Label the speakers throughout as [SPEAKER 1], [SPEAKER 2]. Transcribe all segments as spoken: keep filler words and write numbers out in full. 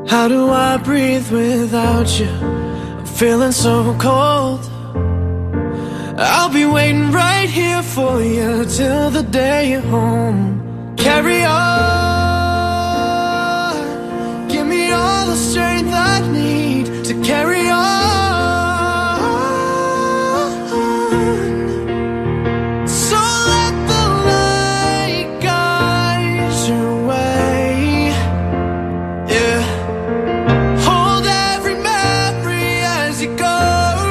[SPEAKER 1] How do I breathe without you? I'm feeling so cold. I'll be waiting right here for you till the day you're home. Carry on. Give me all the strength I need to carry on. So let the light guide your way. Yeah. Hold every memory as you go,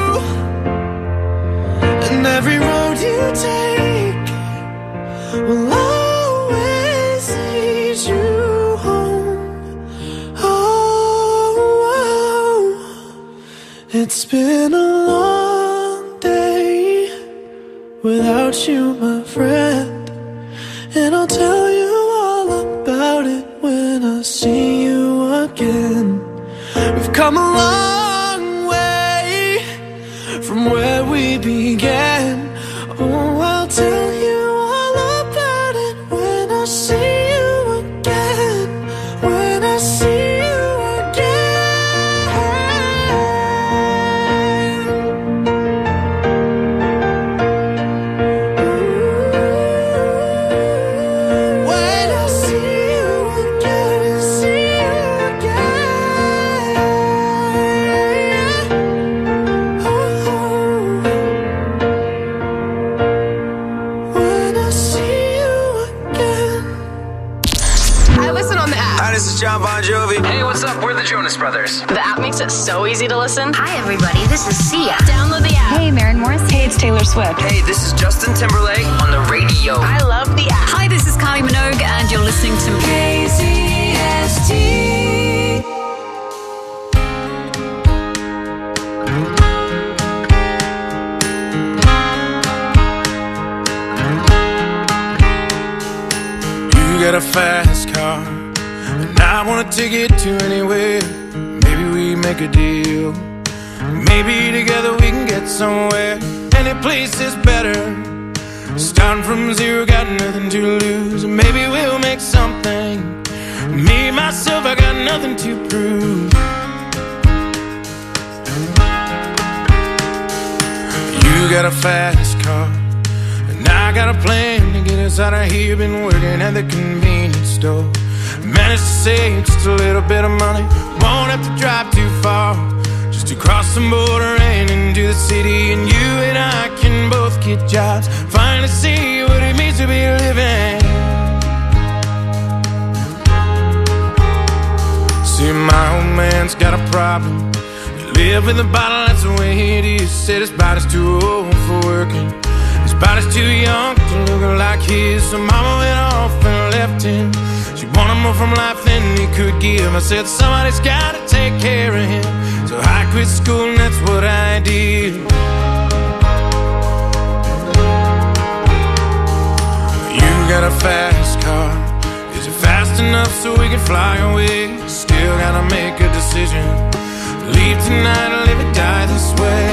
[SPEAKER 1] and every road you take will always lead you home. Oh, oh. It's been a long day without you, my friend, and I'll tell you all about it when I see you again. We've come a long way from where we began. Oh, I'll tell you all about it when I see you again. When I see you again. Ooh. When I see you again, see you again. Oh. When I see you again.
[SPEAKER 2] I listen on the app.
[SPEAKER 3] Hi, this is John Bon Jovi.
[SPEAKER 4] Hey, what's up? We're the Jonas Brothers.
[SPEAKER 2] The app makes it so easy to listen.
[SPEAKER 5] Hi, everybody. This is Sia.
[SPEAKER 2] Download the app.
[SPEAKER 5] Hey, Maren Morris. Hey, it's Taylor Swift.
[SPEAKER 4] Hey, this is Justin Timberlake on the radio.
[SPEAKER 2] I love the app.
[SPEAKER 5] Hi, this is Kylie Minogue, and you're listening to K Z S T.
[SPEAKER 1] You got a fast car, and I wanna take it to anywhere. Maybe we make a deal. Maybe together we can get somewhere. Any place is better. Starting from zero, got nothing to lose. Maybe we'll make something. Me, myself, I got nothing to prove. You got a fast car, and I got a plan to get us out of here. Been working at the convenience store. Managed to save just a little bit of money. Won't have to drive too far, just to cross the border and into the city. And you and I can both get jobs, finally see what it means to be living. See, my old man's got a problem. He live with a bottle, that's the way it is. Said his body's too old for working, his body's too young to look like his. So mama went off and left him. She wanted more from life than he could give. I said somebody's gotta take care of him, so I quit school and that's what I did. You got a fast car, is it fast enough so we can fly away? Still gotta make a decision, leave tonight or live or die this way.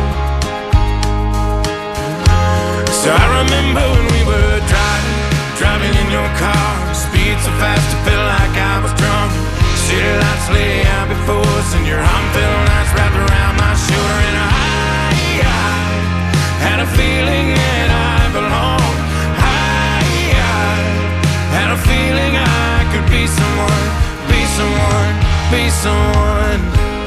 [SPEAKER 1] So I remember when we were driving, driving in your car. Speed so fast it felt like I was drunk. City lights lay out before us, and your arm felt nice wrapped around my shoulder. And I, I had a feeling that I belonged. I, I had a feeling I could be someone, be someone, be someone.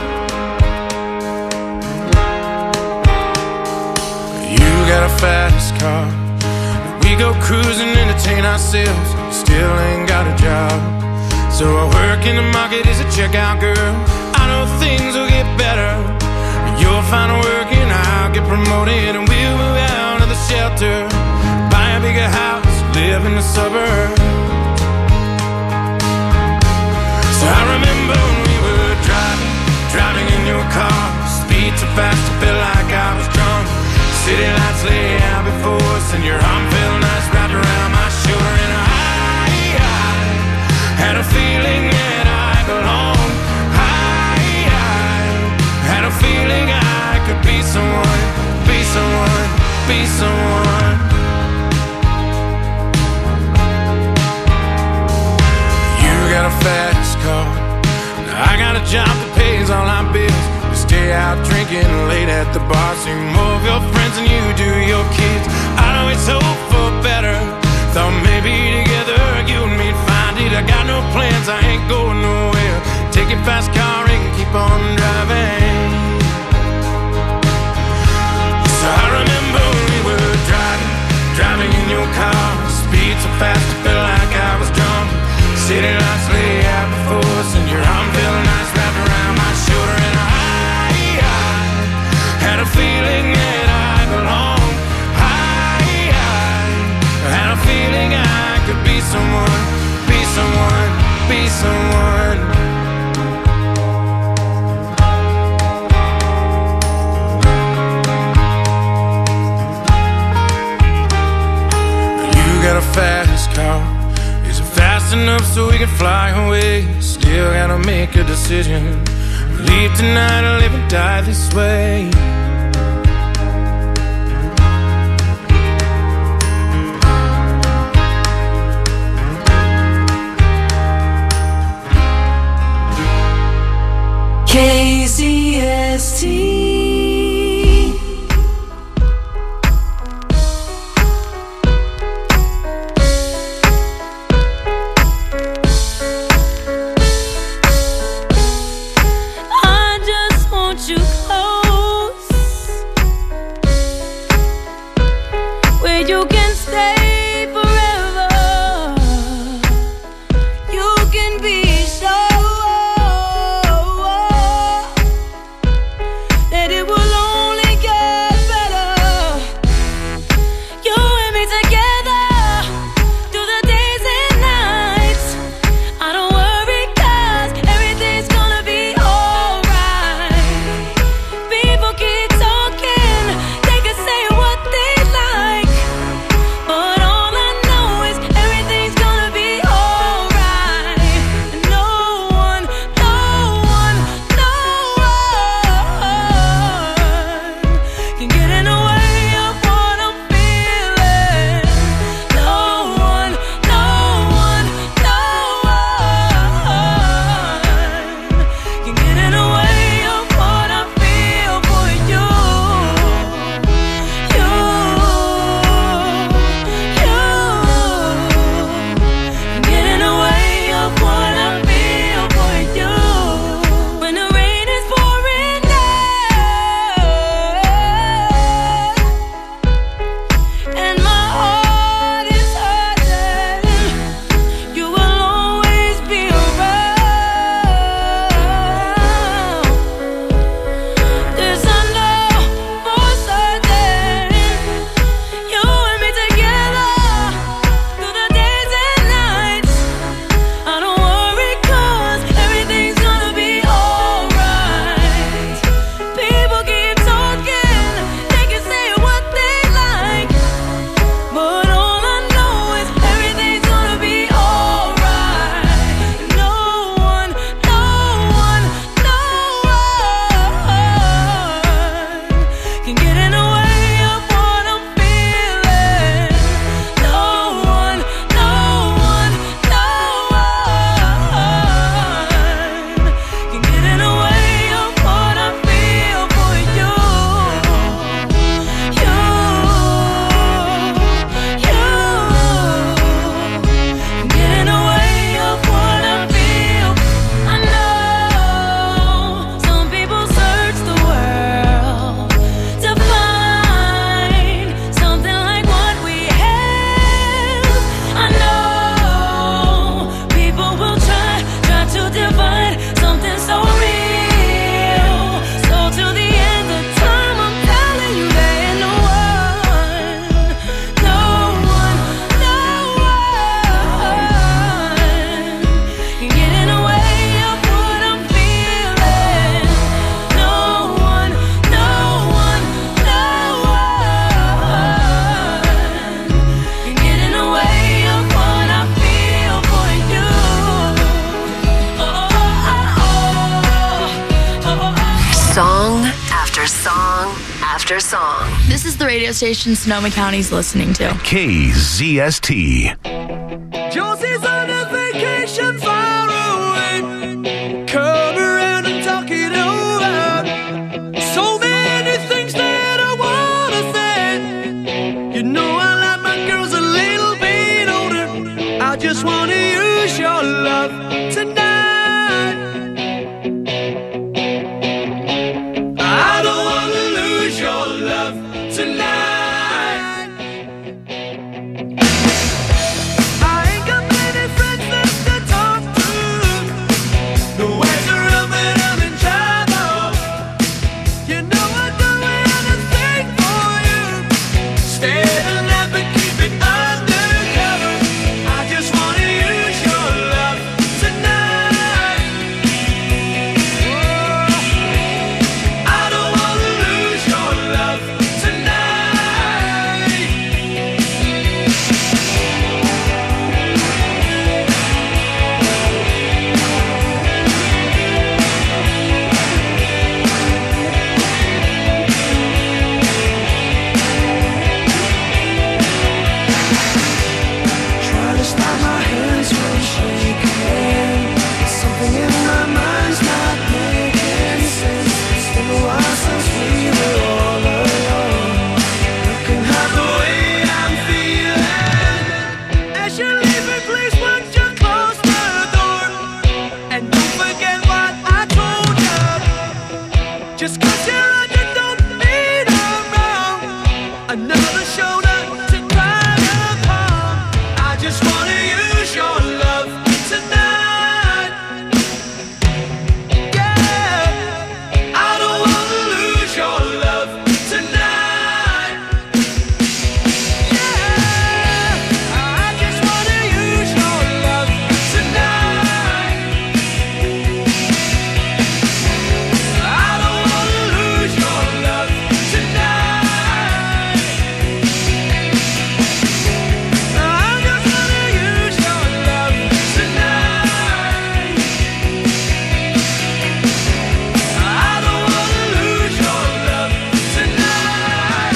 [SPEAKER 1] You got a fast car, we go cruising, entertain ourselves. Still ain't got a job, so I work in the market as a checkout girl. I know things will get better. You'll find work and I'll get promoted, and we'll move out of the shelter, buy a bigger house, live in the suburbs. So I remember when we were driving, driving in your car. Speed so fast it felt like I was drunk. City lights lay out before us, and your arm felt nice wrapped around my shoulder. And I, I had a feeling that I belonged. I, I had a feeling I could be someone, be someone, be someone. You got a fast car, I got a job that pays all our bills. We stay out drinking late at the bar. See more of your friends than you do your kids. I'd always hope for better. Thought maybe together you and me'd find it. I got no plans, I ain't going nowhere. Take your fast car and keep on driving. So I remember we were driving, driving in your car. Speed so fast I felt like I was drunk. City lights lay out before us, and your arm felt nice wrapped around my shoulder. And I, I had a feeling that I belonged. I, I had a feeling I could be someone, be someone, be someone. You got a fast car. Is it fast enough so we can fly away? Still gotta make a decision. Leave tonight or live and die this way.
[SPEAKER 5] K Z S T.
[SPEAKER 2] After song.
[SPEAKER 3] This is the radio station Sonoma County's listening to.
[SPEAKER 6] K Z S T.
[SPEAKER 1] Josie's on a vacation far away. Cause love tonight. I don't wanna lose your love tonight. I ain't got many friends left to talk to. Nowhere to run when I'm in trouble. You know I'd do anything for you. Stay alive and keep it undercover. I just wanna use your love tonight. Whoa. I don't wanna lose your love tonight. Try to stop my hands from shaking. Something in my mind's not making sense. It's been a while since we were all alone. You can have the way I'm feeling. As you leave me, please won't you close the door. And don't forget what I told you. Just 'cause you're on, you don't mean I'm wrong. Another shoulder to cry upon. I just wanna use your love tonight. Yeah, I don't wanna lose your love tonight. Yeah, I just wanna use your love tonight. I don't wanna lose your love tonight. I just wanna use your love tonight. I don't wanna lose your love tonight.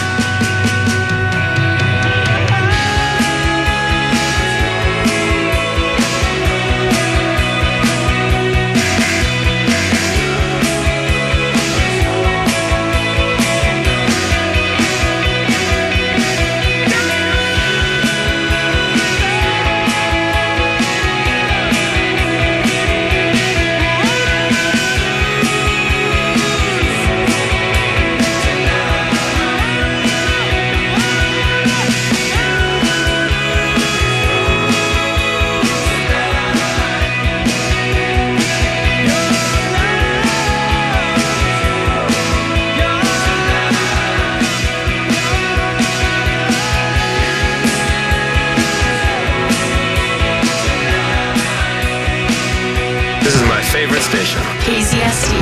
[SPEAKER 4] This is my favorite station.
[SPEAKER 3] K Z S T.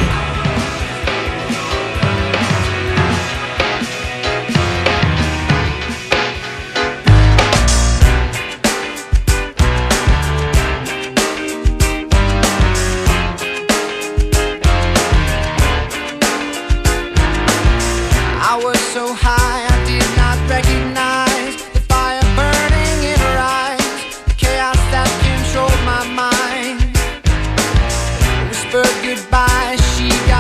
[SPEAKER 1] I was so high, I did not recognize the fire burning in her eyes, the chaos that controlled my mind. Whispered goodbye, she got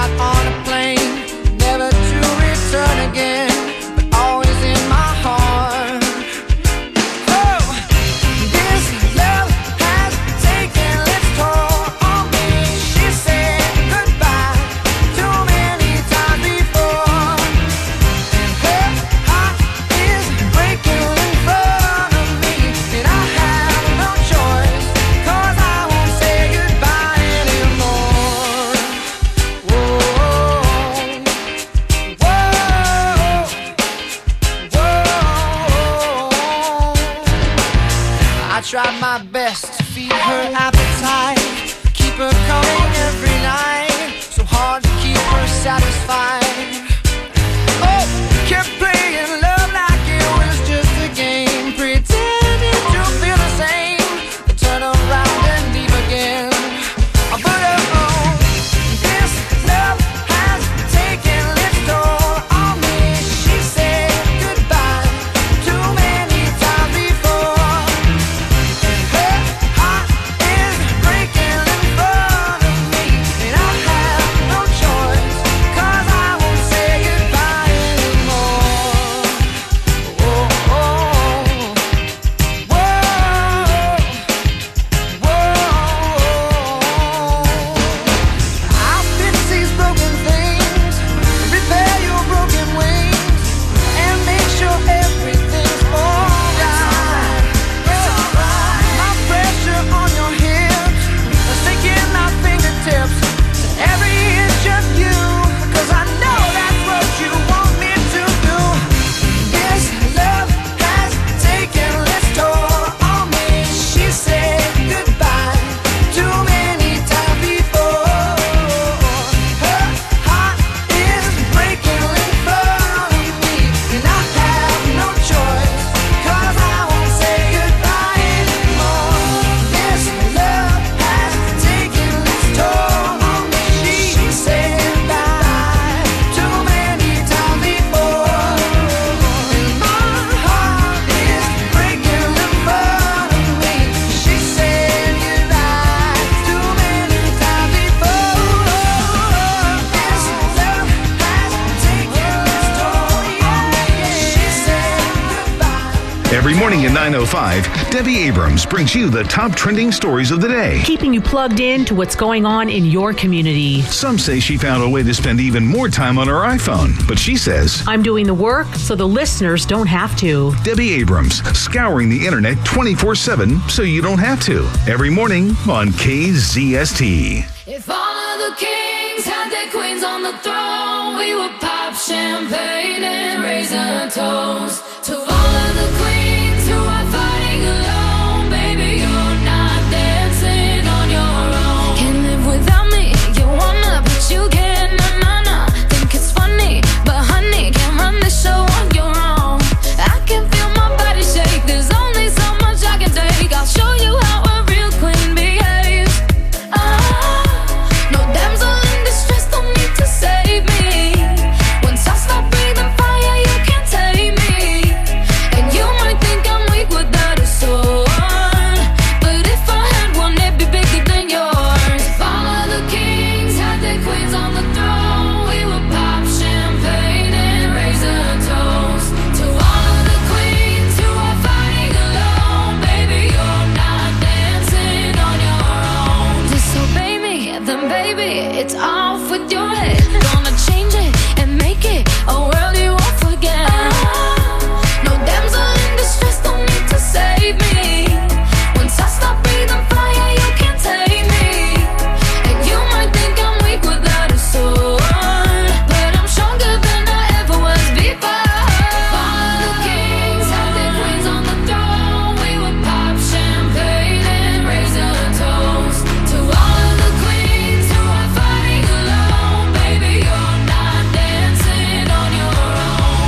[SPEAKER 6] Every morning at nine oh five, Debbie Abrams brings you the top trending stories of the day.
[SPEAKER 7] Keeping you plugged in to what's going on in your community.
[SPEAKER 6] Some say she found a way to spend even more time on her iPhone, but she says,
[SPEAKER 7] I'm doing the work so the listeners don't have to.
[SPEAKER 6] Debbie Abrams, scouring the internet twenty-four seven so you don't have to. Every morning on K Z S T.
[SPEAKER 8] If all of the kings had their queens on the throne, we would pop champagne and raise a toast to all of the queens who are fighting alone. Baby, you're not dancing on your own. Can't live without me, you wanna, but you can't. Nah, nah, nah. Think it's funny, but honey, can't run the show on your own. I can feel my body shake, there's only so much I can take. I'll show you how a real queen behaves. Ah, no damsel in distress, don't need to save me. Once I stop breathing fire, you can't tame me. And you might think I'm weak without a sword, but if I had one, it'd be bigger than yours. If all of the kings had their queens on the throne, we would pop champagne and raise a toast to all of the queens who are fighting alone. Baby, you're not dancing on your own. Disobey me, then baby, it's off with your head. Gonna change it and make it a world you won't forget. No damsel in distress, don't need to save me. Once I stop breathing fire, you can't take me. And you might think I'm weak without a sword, but I'm stronger than I ever was before. If all of the kings had their queens on the throne, we would pop champagne and raise a toast to all of the queens who are fighting alone. Baby, you're not dancing on your own.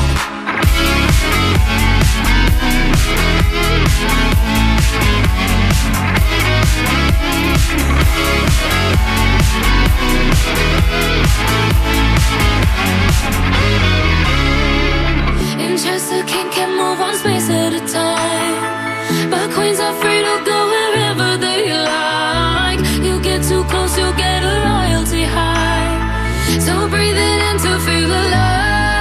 [SPEAKER 8] In Chester, king can move one space at a time, but queens are free to go wherever they like. You get too close, you'll get a royalty high. So breathe it in to feel alive.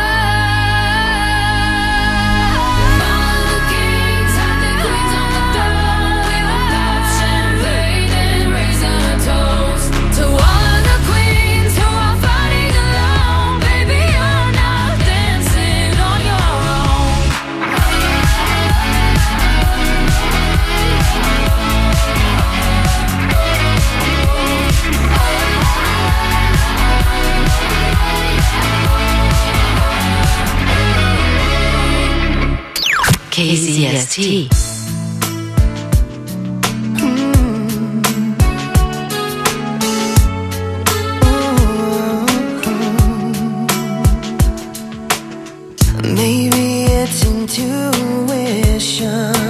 [SPEAKER 8] All of the kings had their queens on the throne. We would pop champagne and raise a toast to all of the queens who are fighting alone. Baby, you're not dancing on your own.
[SPEAKER 2] K Z S T.
[SPEAKER 1] Maybe it's intuition,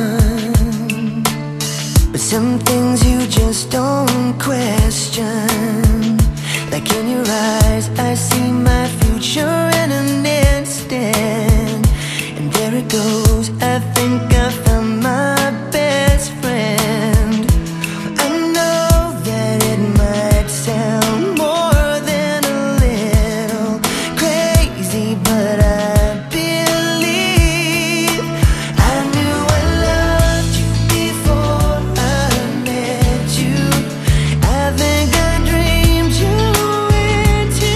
[SPEAKER 1] but some things you just don't question. Like in your eyes, I see my future in an instant. And there it goes, I think I found my best friend. I know that it might sound more than a little crazy, but I believe I knew I loved you before I met you. I think I dreamed you into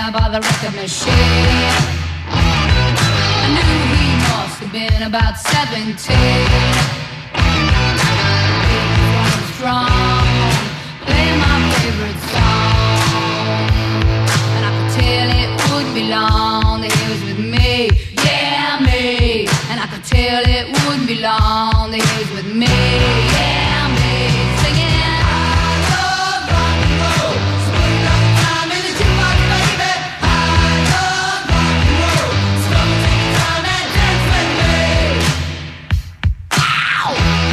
[SPEAKER 8] there by the record machine. I knew he must have been about seventeen. He was strong, playing my favorite song, and I could tell it wouldn't be long that he was with me, yeah, me. And I could tell it wouldn't be long that he was with me, yeah, me. Singing I love rock and roll, so put another time in the jukebox, baby. I love rock and roll, so come and take your time and dance with me. Ow!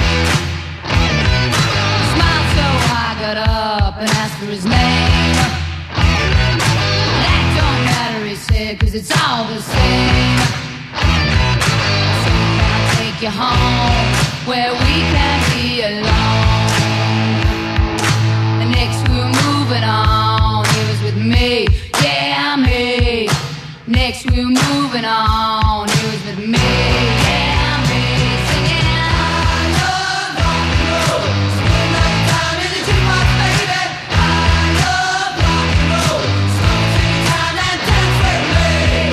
[SPEAKER 8] He smiled so I got up and asked for his name. That don't matter, he said, 'cause it's all the same. So can I take you home where we can be alone? The next we were moving on, he was with me, yeah, me. Next we were moving on, he was with me, yeah, me. Singing I love rock and roll, so put another time in the jukebox, baby. I love rock and roll, so come and take your time and dance with me.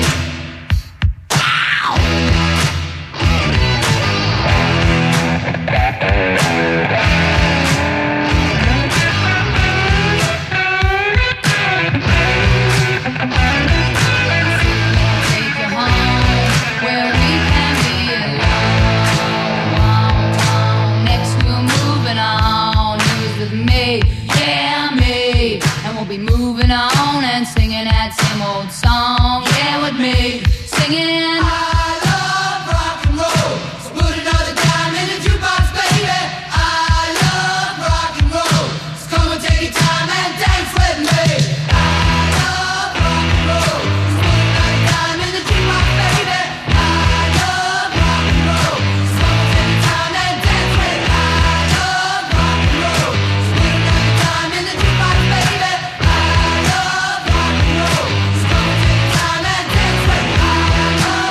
[SPEAKER 8] Ow! Take you home where we can be alone. Next we're moving on, he was with me, yeah, me. And we'll be moving on and singing that same old song, yeah, with me. Singing I love rock and roll, so put another dime in the jukebox, baby. I love rock and roll, so come and take your time and dance with me. I love rock and roll, so put another dime in the jukebox, baby. I love rock and roll, so come and take your time and dance with me. I love rock and roll, so put another dime in the jukebox, baby. I love rock and roll, so come and take your time and dance with me. I love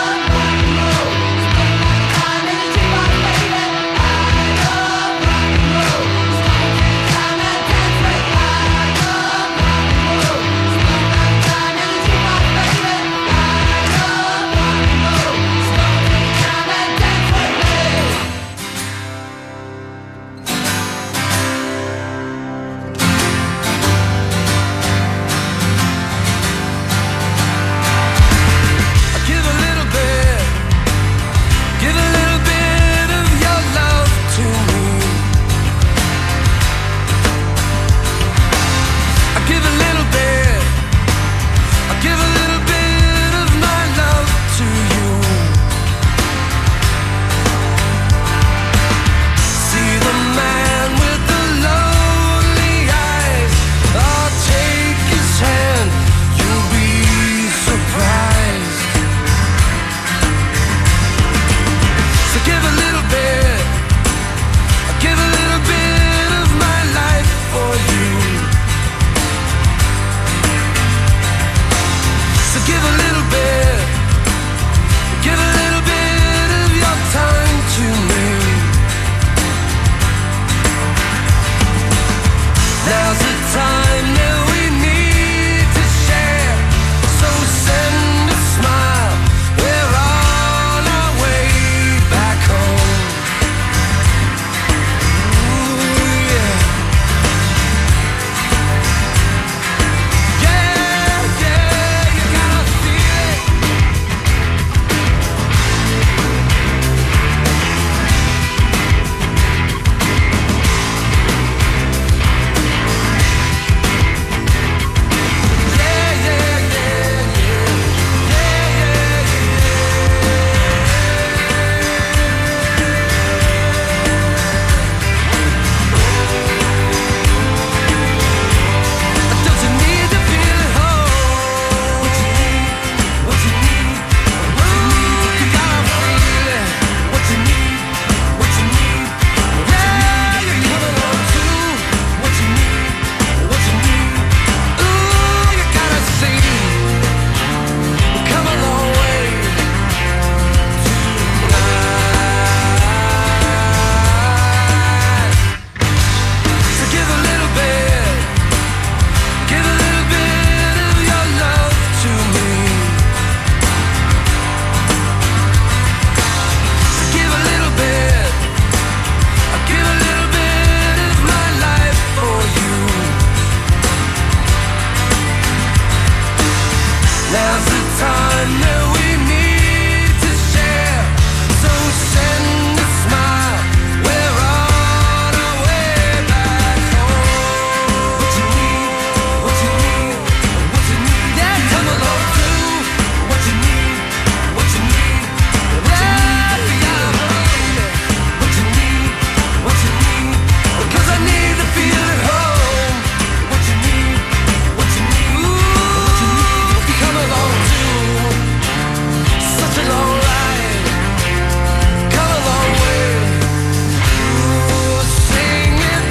[SPEAKER 1] Now's the time that we need to share. So send a smile. We're on our way back home. What you need, what you need, what you need. Yeah, come along too. What you need, what you need, what you need. Yeah, baby. What you need, what you need. Because I need to feel at home. What you need, what you need. Ooh, come along too. Such a long ride. Come a long way. Ooh, sing it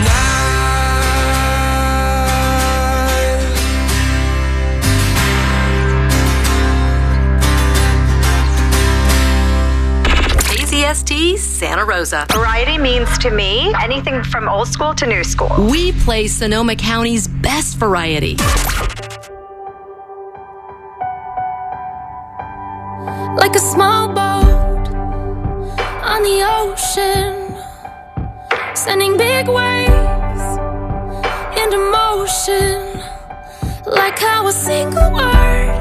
[SPEAKER 1] tonight.
[SPEAKER 2] K Z S T Santa Rosa.
[SPEAKER 9] Variety means to me anything from old school to new school.
[SPEAKER 2] We play Sonoma County's best variety.
[SPEAKER 8] Like a small boat on the ocean, sending big waves into motion. Like how a single word